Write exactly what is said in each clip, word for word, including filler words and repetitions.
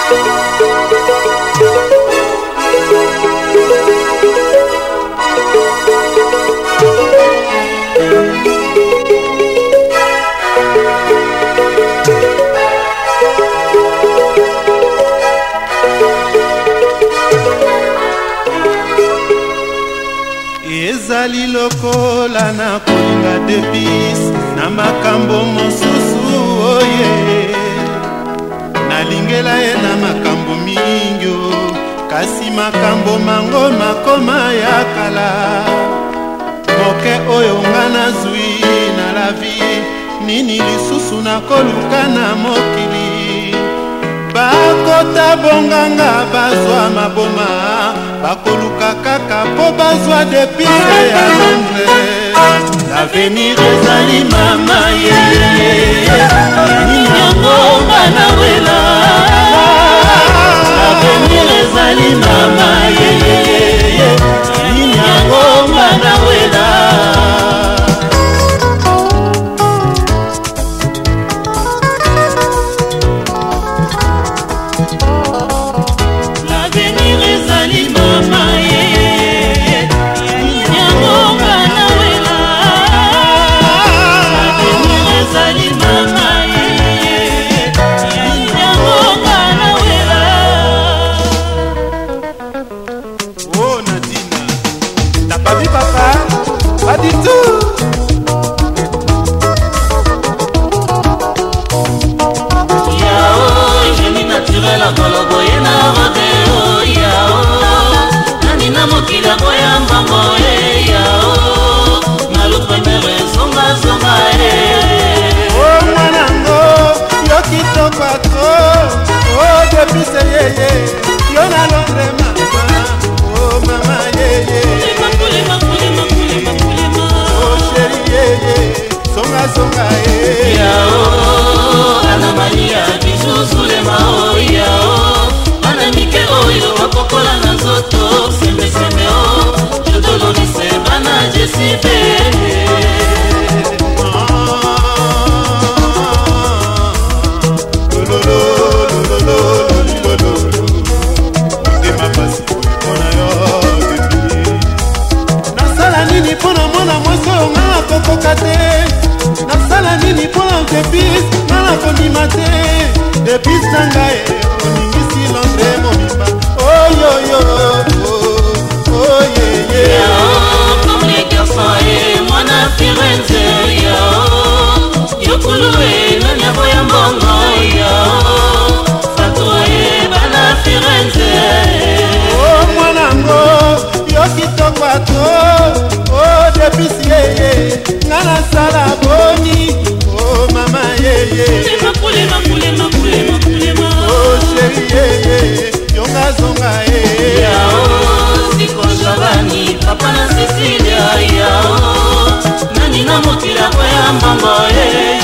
ezali lokola na kolinga debis na makambo mosusu oye nalingela ye na makambo mingi kasi makambo mango makoma ya kala moke oyo nga nazwi na la vie nini lisusu nakoluka na mokili bakota bonganga bazwa maboma bakoluka kaka po bazwa depise ya Londres l'avenir ezali mama ye nini yango bana wela l'avenir ezali mama ye nini yango bana wela nasala nini mpona depis nana kondima te depis na ngai oningisi Londre mobimba oyoyo oyeye comme les garçons et mwana Firenze yokulu e nanyabo ya mbongo fatua e bana Firenze o mwanango yokitoko ato o depis yeye ngana sala boni oh mama yeye kulema kulema kulema kulema oh chérie yeye yonga zonga yeye yao siko Giovanni papa na Cecilia yao nani na motila kwa ya mbongo yeye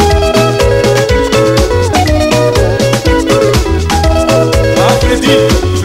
Acredite.